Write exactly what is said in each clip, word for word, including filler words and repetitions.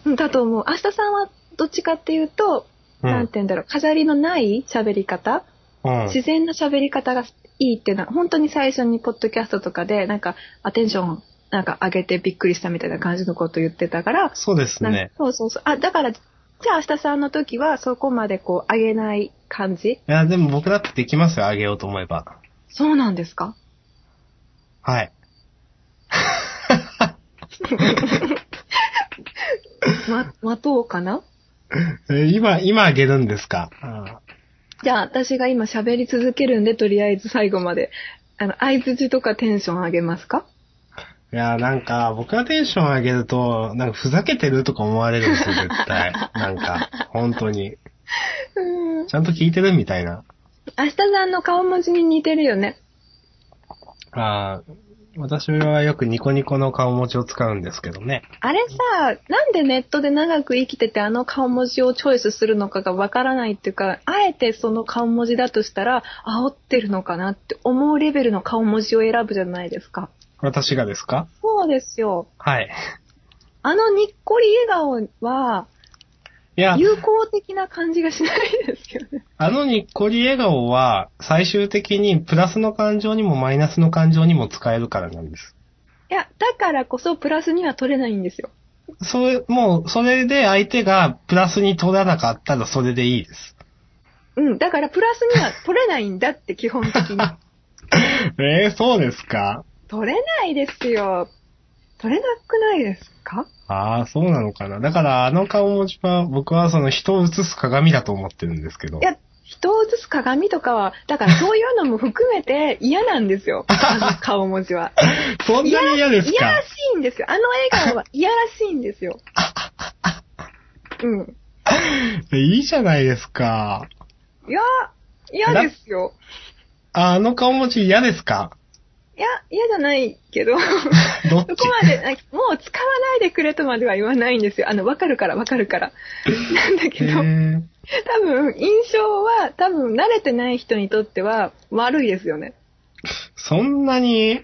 だと思う。明日さんはどっちかっていうと、うん、なんて言うんだろう、飾りのない喋り方、うん、自然な喋り方がいいっていうのは、本当に最初にポッドキャストとかで、なんか、アテンション、なんか上げてびっくりしたみたいな感じのこと言ってたから。 そうですね。 そうそうそう。あ、だから、じゃあ明日さんの時はそこまでこう上げない感じ？いや、でも僕だってできますよ、上げようと思えば。 そうなんですか？ はい。 ま、待とうかな？ 今、今上げるんですか？ ああ、じゃあ私が今喋り続けるんで、とりあえず最後まで、あの、相槌とかテンション上げますか？ いや、なんか、僕がテンション上げると、なんかふざけてるとか思われるんですよ、絶対。なんか、本当に。うん、ちゃんと聞いてるみたいな。 明日さんの顔文字に似てるよね。 ああ、私はよくニコニコの顔文字を使うんですけどね。 あれさ、なんでネットで長く生きててあの顔文字をチョイスするのかがわからないっていうか、あえてその顔文字だとしたら、煽ってるのかなって思うレベルの顔文字を選ぶじゃないですか。 私がですか？ そうですよ。 はい。 あのにっこり笑顔は、いや、友好的な感じがしないですよね。 あのにっこり笑顔は、最終的にプラスの感情にもマイナスの感情にも使えるからなんです。 いや、だからこそプラスには取れないんですよ。 それ、もう、それで相手がプラスに取らなかったらそれでいいです。 うん、だからプラスには取れないんだって基本的に。 えー、そうですか？ 取れないですよ。取れなくないですか？ ああ、そうなのかな。だからあの顔文字は僕はその人を映す鏡だと思ってるんですけど。 いや、人を映す鏡とかは、だからそういうのも含めて嫌なんですよ。あの顔文字は。 そんなに嫌ですか？ 嫌らしいんですよ。あの笑顔は嫌らしいんですよ。うん。 いいじゃないですか。 いや、嫌ですよ。 あ、あの顔文字嫌ですか？ いや、嫌じゃないけど、そこまで、もう使わないでくれとまでは言わないんですよ。あの、わかるから、わかるから。なんだけど、多分、印象は、多分、慣れてない人にとっては悪いですよね。 そんなに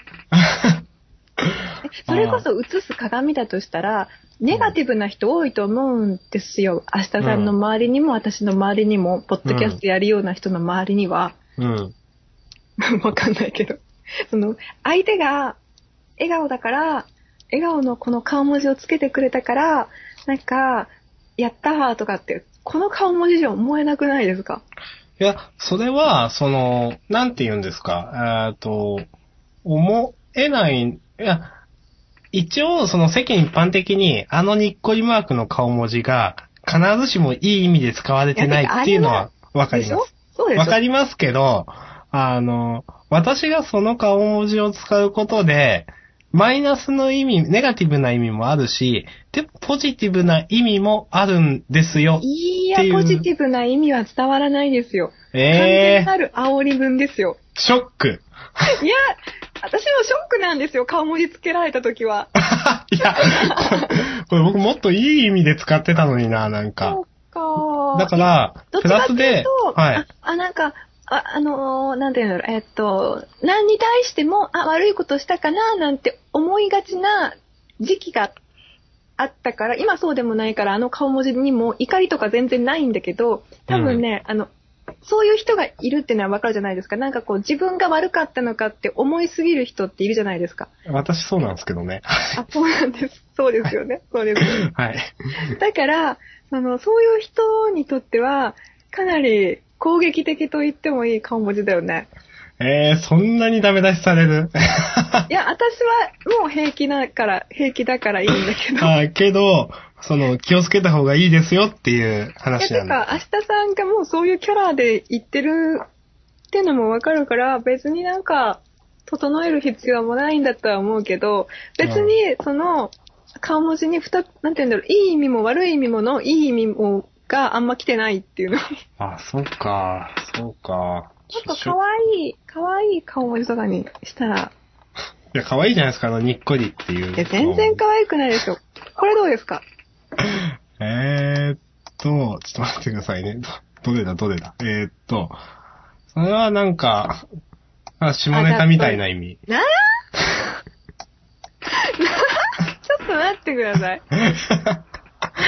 それこそ映す鏡だとしたら、ネガティブな人多いと思うんですよ。明日さんの周りにも、私の周りにも、ポッドキャストやるような人の周りには。うん。わかんないけど。その、相手が笑顔だから、笑顔のこの顔文字をつけてくれたから、なんか、やったーとかって、この顔文字じゃ思えなくないですか？ いや、それは、その、なんて言うんですか、えっと、思えない、いや、一応、その世間一般的に、あのにっこりマークの顔文字が、必ずしもいい意味で使われてないっていうのはわかります。 そうです。 わかりますけど、あの、私がその顔文字を使うことで、マイナスの意味、ネガティブな意味もあるし、で、ポジティブな意味もあるんですよ。 いや、ポジティブな意味は伝わらないですよ。 えー、 完全なる煽り文ですよ。 ショック。 いや、私もショックなんですよ、顔文字つけられたときは。 いやこれ、これ僕もっといい意味で使ってたのにな、なんか。 そうか。 だから、プラスで、 はい。あ、あなんか、あ、あのー、なんていうんだろう、えっと、何に対しても、あ、悪いことしたかな、なんて思いがちな時期があったから、今そうでもないから、あの顔文字にも怒りとか全然ないんだけど、多分ね、うん、あの、そういう人がいるっていうのはわかるじゃないですか。なんかこう、自分が悪かったのかって思いすぎる人っているじゃないですか。 私そうなんですけどね。 あ、そうなんです。そうですよね。そうですよね。 はい。 だから、その、そういう人にとっては、かなり攻撃的と言ってもいい顔文字だよね。 えー、そんなにダメ出しされるいや、私はもう平気だから、平気だからいいんだけど。 あけど、その、気をつけた方がいいですよっていう話なんだ。 いや、てか、明日さんがもうそういうキャラで言ってるってのもわかるから、別になんか、整える必要もないんだとは思うけど、別に、その、顔文字に二つ、なんて言うんだろう、いい意味も悪い意味もの、いい意味も、があんま来てないっていうの。 あ、そうか、そうか。 なんか可愛い、可愛い顔文字とかにしたら。 いや、可愛いじゃないですか、あの、にっこりっていう。 いや、全然可愛くないですよ。これどうですか？ えーっと、ちょっと待ってくださいね。ど、どれだ、どれだ。えーっと、それはなんか、あ、下ネタみたいな意味。 なぁちょっと待ってください。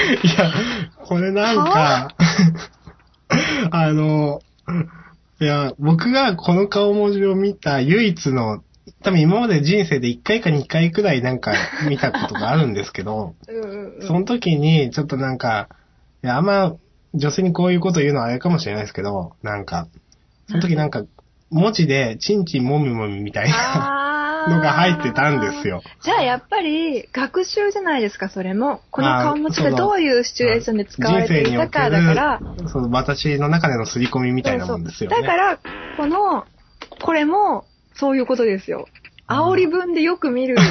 いや、これなんか、あの、いや、僕がこの顔文字を見た唯一の、多分今まで人生でいっかいかにかいくらいなんか見たことがあるんですけど、 うんうんうん、 その時にちょっとなんか、いや、あんま女性にこういうこと言うのはあれかもしれないですけど、なんか、その時なんか、文字で、チンチンもみもみみたいなのが入ってたんですよ。 じゃあやっぱり、学習じゃないですか、それも。この顔文字がどういうシチュエーションで使われていたかだから。 その私の中での刷り込みみたいなもんですよね。 そうそうだから、この、これも、そういうことですよ。煽り文でよく見るから、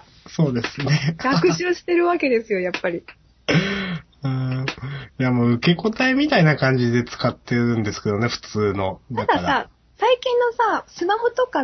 そうですね。 学習してるわけですよ、やっぱり。 うん。いやもう受け答えみたいな感じで使ってるんですけどね、普通の。だから。 たださ、最近のさ、スマホとかって、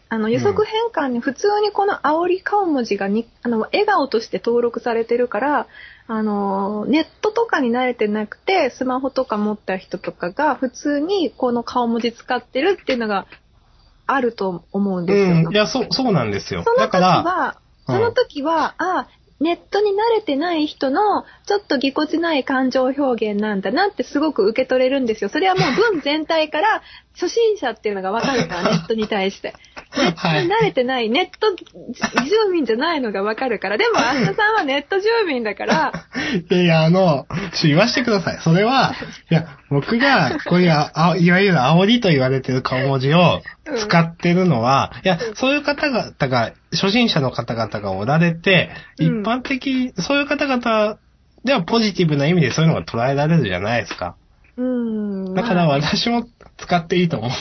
あの、予測変換に普通にこの煽り顔文字がに、あの、笑顔として登録されてるから、あの、ネットとかに慣れてなくて、スマホとか持った人とかが普通にこの顔文字使ってるっていうのがあると思うんですよ。 うん、いや、そう、そうなんですよ。 その時は、 うん、 その時は、あ、ネットに慣れてない人のちょっとぎこちない感情表現なんだなってすごく受け取れるんですよ。それはもう文全体から初心者っていうのがわかるから、ネットに対して。ネットに慣れてない、ネット住民じゃないのがわかるから。でも、明日さんはネット住民だから。 いやいや、あの、言わしてください。それは、いや、僕が、こういうあ、あいわゆる煽りと言われてる顔文字を使ってるのは、うん、いや、そういう方々が、初心者の方々がおられて、うん、一般的、そういう方々ではポジティブな意味でそういうのが捉えられるじゃないですか。 うん。 だから私も使っていいと思って。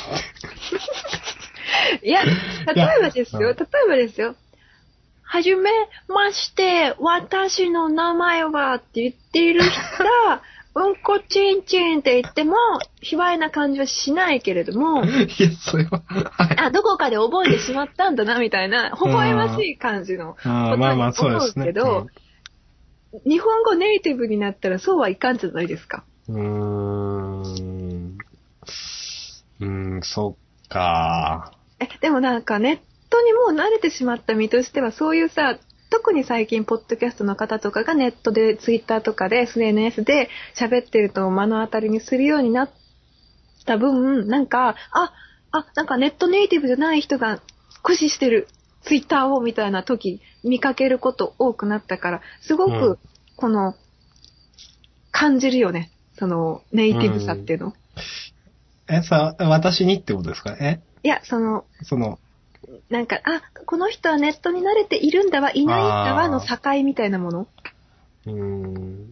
いや、例えばですよ、例えばですよ。はじめまして、私の名前はって言っている人が、うんこちんちんって言っても、卑猥な感じはしないけれども、 いや、それは、はい、 あ、どこかで覚えてしまったんだな、みたいな、微笑ましい感じのことに思うけど、日本語ネイティブになったらそうはいかんじゃないですか。 うーん。うーん、そっか。 え、でもなんかネットにもう慣れてしまった身としては、そういうさ、特に最近ポッドキャストの方とかがネットでツイッターとかで エスエヌエス で喋ってると目の当たりにするようになった分、なんか、あ、あ、なんかネットネイティブじゃない人が駆使してるツイッターをみたいな時見かけること多くなったから、すごくこの、うん、感じるよね。そのネイティブさっていうの。 うん、え、さ、私にってことですか？え？ いや、その、 その、 なんか、あ、この人はネットに慣れているんだわ、いないんだわの境みたいなもの。 うーん。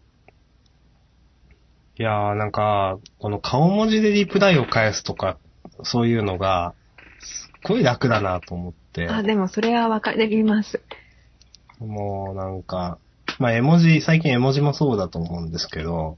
いやー、なんか、この顔文字でリプライを返すとか、そういうのが、すっごい楽だなと思って。 あ、でもそれはわかります。 もうなんか、まあ絵文字、最近絵文字もそうだと思うんですけど、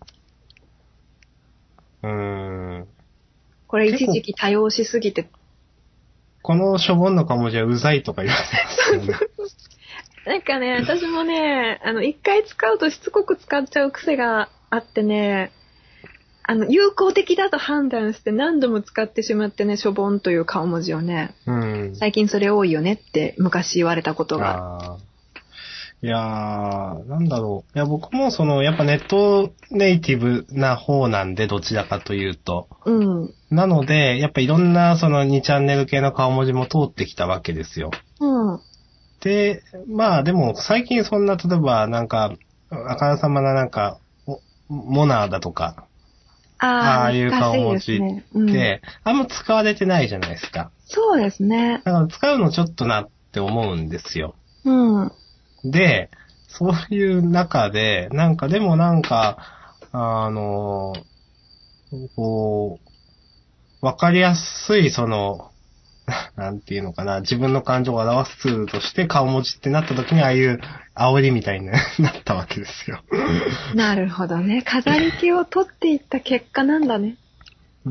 うーん。 これ一時期多用しすぎて。 このしょぼんの顔文字はうざいとか言われてますよね。 なんかね、私もね、あの、一回使うとしつこく使っちゃう癖があってね、あの、有効的だと判断して何度も使ってしまってね、しょぼんという顔文字をね、うん、最近それ多いよねって昔言われたことが。 あいやー、なんだろう。いや、僕もその、やっぱネットネイティブな方なんで、どちらかというと。うん。なので、やっぱいろんなそのにチャンネル系の顔文字も通ってきたわけですよ。うん。で、まあでも最近そんな、例えばなんか、あからさまななんか、モナーだとか、あ, ああいう顔文字って、ねうん、あんま使われてないじゃないですか。 そうですね。 だから使うのちょっとなって思うんですよ。 うん。 で、そういう中で、なんかでもなんか、あの、こう、わかりやすいその、なんていうのかな、自分の感情を表すツールとして顔文字ってなった時にああいう煽りみたいになったわけですよ。 なるほどね。飾り気を取っていった結果なんだね。 うん、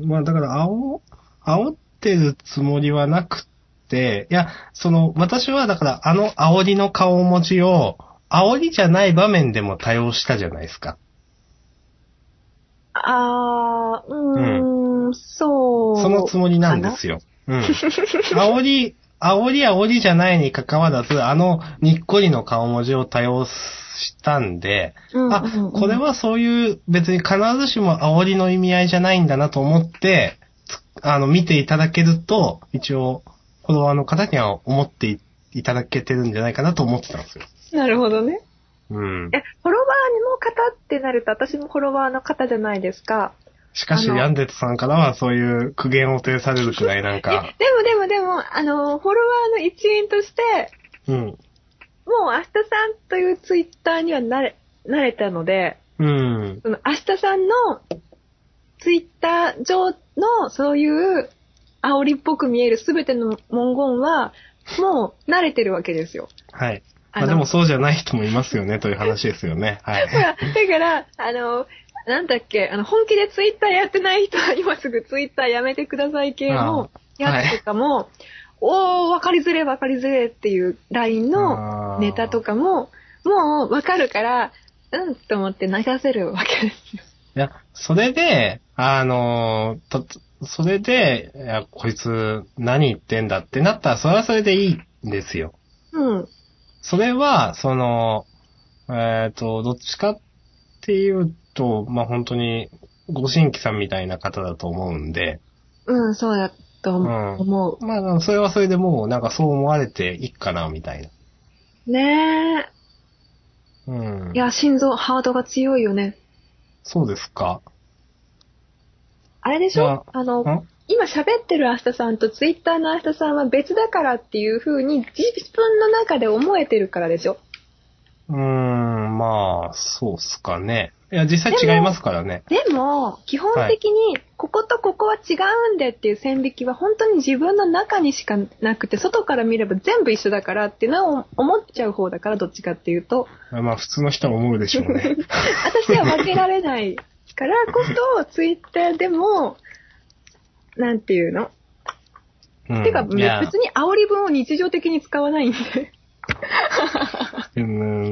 まあだから煽、煽ってるつもりはなくて、いや、その、私はだからあの煽りの顔文字を、煽りじゃない場面でも多用したじゃないですか。 あー、うーん、うん、そう。 そのつもりなんですよ。うん。煽り、 煽り煽りじゃないに関わらず、あのにっこりの顔文字を多用したんで、 うんうんうん、 あ、これはそういう別に必ずしも煽りの意味合いじゃないんだなと思って、あの、見ていただけると、一応、フォロワーの方には思っていただけてるんじゃないかなと思ってたんですよ。 なるほどね。 うん。 え、フォロワーの方ってなると、私もフォロワーの方じゃないですか。 しかし、ヤンデットさんからはそういう苦言を呈されるくらいなんか。 でもでもでも、あの、フォロワーの一員として、 うん。 もう、明日さんというツイッターには慣れ、慣れたので、 うん。 その明日さんのツイッター上のそういう煽りっぽく見えるすべての文言は、もう慣れてるわけですよ。 はい。まあでもそうじゃない人もいますよね、という話ですよね。はい。 ほら、だから、あの、なんだっけ、あの、本気でツイッターやってない人は今すぐツイッターやめてください系のやつとかも、はい、おー、わかりづれわかりづれっていう ライン のネタとかも、もうわかるから、うんと思って流せるわけですよ。 いや、それで、あの、と、それで、いや、こいつ何言ってんだってなったら、それはそれでいいんですよ。 うん。 それは、その、えっと、どっちかっていうと、まあ、本当に、ご新規さんみたいな方だと思うんで。 うん、そうだと思う。 うん、まあ、それはそれでもう、なんかそう思われていいかな、みたいな。 ねえ。うん。 いや、心臓、ハードが強いよね。 そうですか。 あれでしょあの、今喋ってる明日さんとツイッターの明日さんは別だからっていう風に自分の中で思えてるからでしょうーん、まあ、そうっすかね。いや、実際違いますからね。 でも、でも基本的に、こことここは違うんでっていう線引きは本当に自分の中にしかなくて、外から見れば全部一緒だからっていうのを思っちゃう方だから、どっちかっていうと。 まあ、普通の人は思うでしょうね。 私は分けられないからこそ、ツイッターでも、なんていうの、うん、てか、別に煽り文を日常的に使わないんで。 うん、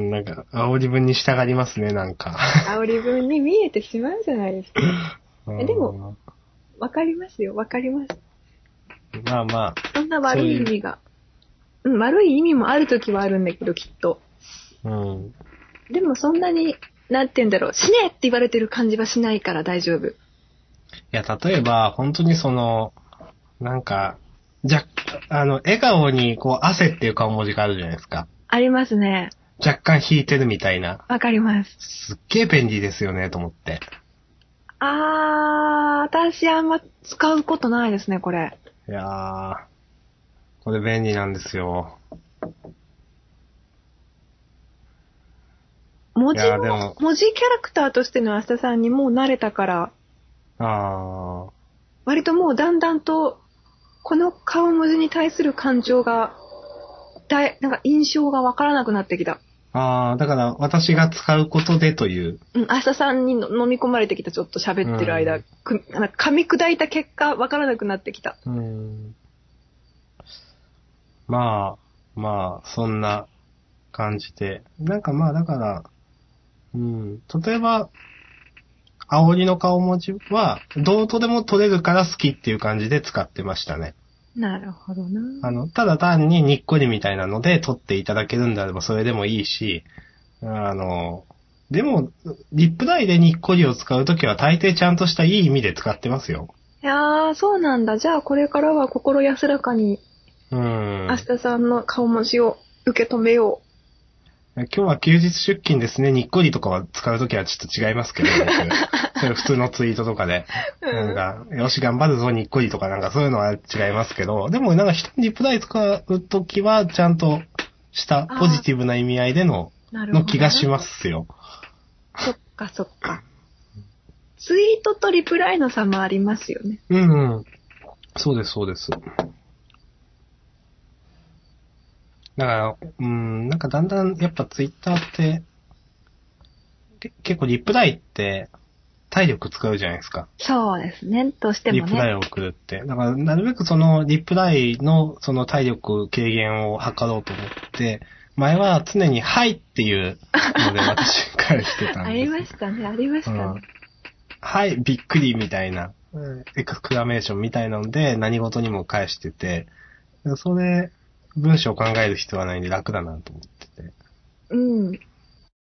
なんか、煽り文に従いますね、なんか。 煽り文に見えてしまうじゃないですか。でも、わかりますよ、わかります。 まあまあ。 そんな悪い意味が。う, うん、悪い意味もあるときはあるんだけど、きっと。 うん。 でもそんなに、なんて言うんだろう、死ねって言われてる感じはしないから大丈夫。いや、例えば、本当にその、なんか、じゃ、あの、笑顔に、こう、汗っていう顔文字があるじゃないですか。 ありますね。 若干引いてるみたいな。 わかります。 すっげえ便利ですよね、と思って。 あー、私あんま使うことないですね、これ。 いやー、これ便利なんですよ。 文字の、文字キャラクターとしての明日さんにもう慣れたから。 あー。 割ともうだんだんと、この顔文字に対する感情が、だい、なんか印象がわからなくなってきた。 ああ、だから私が使うことでという。 うん、明日さんに飲み込まれてきた、ちょっと喋ってる間、うん、く噛み砕いた結果、わからなくなってきた。 うん。まあ、まあ、そんな感じで。なんかまあ、だから、うん、例えば、煽りの顔文字は、どうとでも取れるから好きっていう感じで使ってましたね。 なるほどな。 あの、ただ単ににっこりみたいなので取っていただけるんであればそれでもいいし、あの、でも、リップライでにっこりを使うときは大抵ちゃんとしたいい意味で使ってますよ。 いやー、そうなんだ。じゃあこれからは心安らかに、 うん。 明日さんの顔文字を受け止めよう。 今日は休日出勤ですね。にっこりとかは使うときはちょっと違いますけど、ね、それ普通のツイートとかで。なんか、よし頑張るぞにっこりとかなんかそういうのは違いますけど、でもなんか人にリプライ使うときはちゃんとしたポジティブな意味合いでの、の気がしますよ。 そっかそっか。ツイートとリプライの差もありますよね。 うんうん。そうですそうです。だから、うん、なんかだんだんやっぱツイッターって、結構リプライって体力使うじゃないですか。 そうですね、どうしてもね。 リプライを送るって。だからなるべくそのリプライのその体力軽減を図ろうと思って、前は常にはいっていうので私返してたんです。 ありましたね、ありましたね。うん、 はい、びっくりみたいな、エクスクラメーションみたいなので何事にも返してて、それ、 文章を考える必要はないんで楽だなと思ってて。 うん。